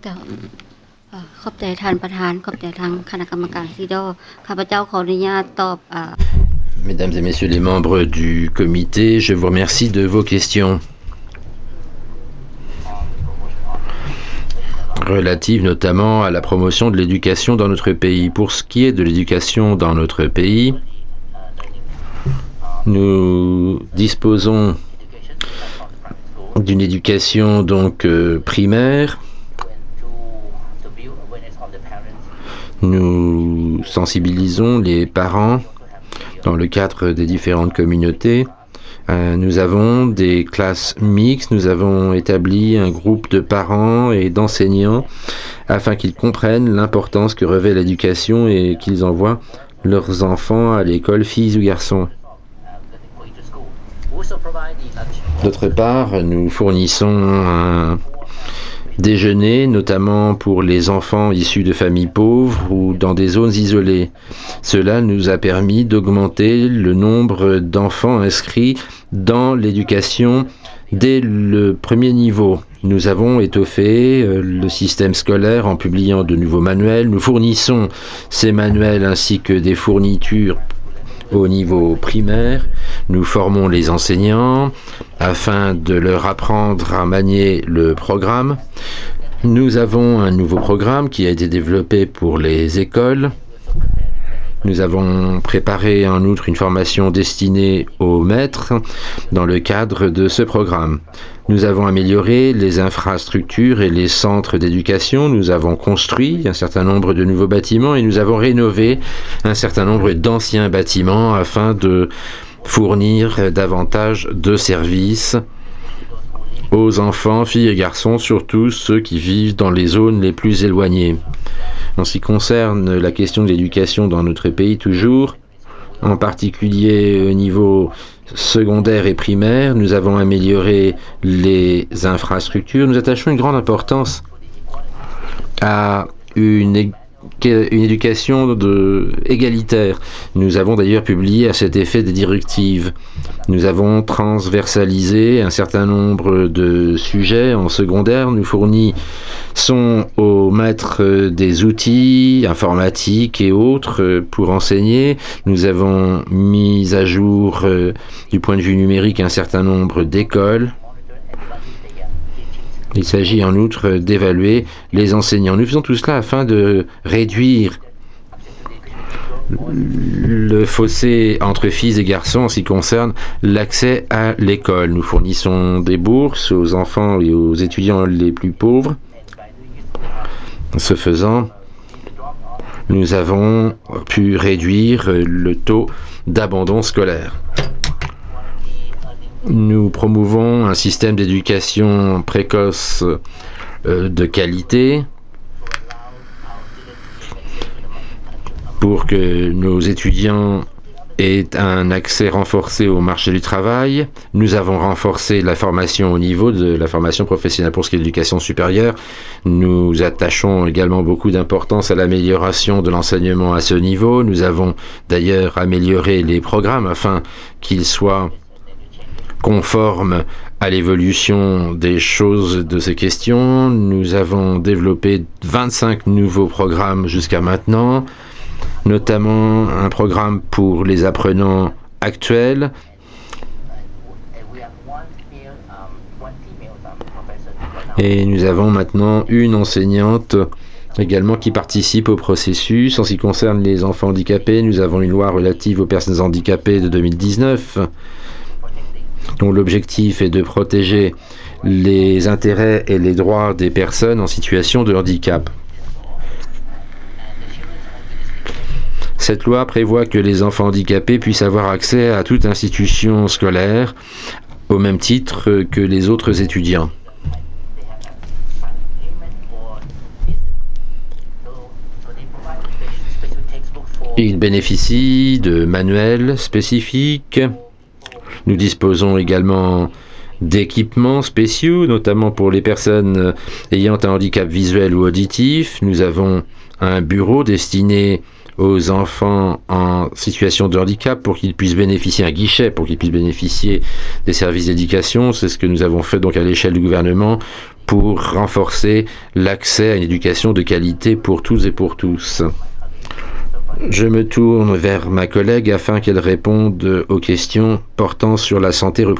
แต่ขอบใจท่านประธานขอบใจทางคณะกรรมการซีดอข้าพเจ้าขออนุญาตตอบ Mesdames et messieurs les membres du comité, je vous remercie de vos questions relatives notamment à la promotion de l'éducation dans notre pays. Pour ce qui est de l'éducation dans notre pays, nous disposons d'une éducation donc primaire. Nous sensibilisons les parents dans le cadre des différentes communautés. Nous avons des classes mixtes, nous avons établi un groupe de parents et d'enseignants afin qu'ils comprennent l'importance que revêt l'éducation et qu'ils envoient leurs enfants à l'école, filles ou garçons. D'autre part, nous fournissons un déjeuner, notamment pour les enfants issus de familles pauvres ou dans des zones isolées. Cela nous a permis d'augmenter le nombre d'enfants inscrits dans l'éducation dès le premier niveau. Nous avons étoffé le système scolaire en publiant de nouveaux manuels. Nous fournissons ces manuels ainsi que des fournitures au niveau primaire. Nous formons les enseignants afin de leur apprendre à manier le programme. Nous avons un nouveau programme qui a été développé pour les écoles. Nous avons préparé en outre une formation destinée aux maîtres dans le cadre de ce programme. Nous avons amélioré les infrastructures et les centres d'éducation. Nous avons construit un certain nombre de nouveaux bâtiments et nous avons rénové un certain nombre d'anciens bâtiments afin de fournir davantage de services aux enfants, filles et garçons, surtout ceux qui vivent dans les zones les plus éloignées. En ce qui concerne la question de l'éducation dans notre pays toujours, en particulier au niveau secondaire et primaire, nous avons amélioré les infrastructures. Nous attachons une grande importance à une éducation égalitaire. Nous avons d'ailleurs publié à cet effet des directives. Nous avons transversalisé un certain nombre de sujets en secondaire. Nous fournissons aux maîtres des outils informatiques et autres pour enseigner. Nous avons mis à jour du point de vue numérique un certain nombre d'écoles. Il s'agit en outre d'évaluer les enseignants. Nous faisons tout cela afin de réduire le fossé entre filles et garçons en ce qui concerne l'accès à l'école. Nous fournissons des bourses aux enfants et aux étudiants les plus pauvres. Ce faisant, nous avons pu réduire le taux d'abandon scolaire. Nous promouvons un système d'éducation précoce de qualité pour que nos étudiants aient un accès renforcé au marché du travail. Nous avons renforcé la formation au niveau de la formation professionnelle. Pour ce qui est de l'éducation supérieure, nous attachons également beaucoup d'importance à l'amélioration de l'enseignement à ce niveau. Nous avons d'ailleurs amélioré les programmes afin qu'ils soient conformes à l'évolution des choses de ces questions. Nous avons développé 25 nouveaux programmes jusqu'à maintenant, notamment un programme pour les apprenants actuels. Et nous avons maintenant une enseignante également qui participe au processus. En ce qui concerne les enfants handicapés, nous avons une loi relative aux personnes handicapées de 2019, dont l'objectif est de protéger les intérêts et les droits des personnes en situation de handicap. Cette loi prévoit que les enfants handicapés puissent avoir accès à toute institution scolaire au même titre que les autres étudiants. Ils bénéficient de manuels spécifiques. Nous disposons également d'équipements spéciaux, notamment pour les personnes ayant un handicap visuel ou auditif. Nous avons un bureau destiné aux enfants en situation de handicap pour qu'ils puissent bénéficier, un guichet pour qu'ils puissent bénéficier des services d'éducation. C'est ce que nous avons fait donc à l'échelle du gouvernement pour renforcer l'accès à une éducation de qualité pour toutes et pour tous. Je me tourne vers ma collègue afin qu'elle réponde aux questions portant sur la santé reproductive.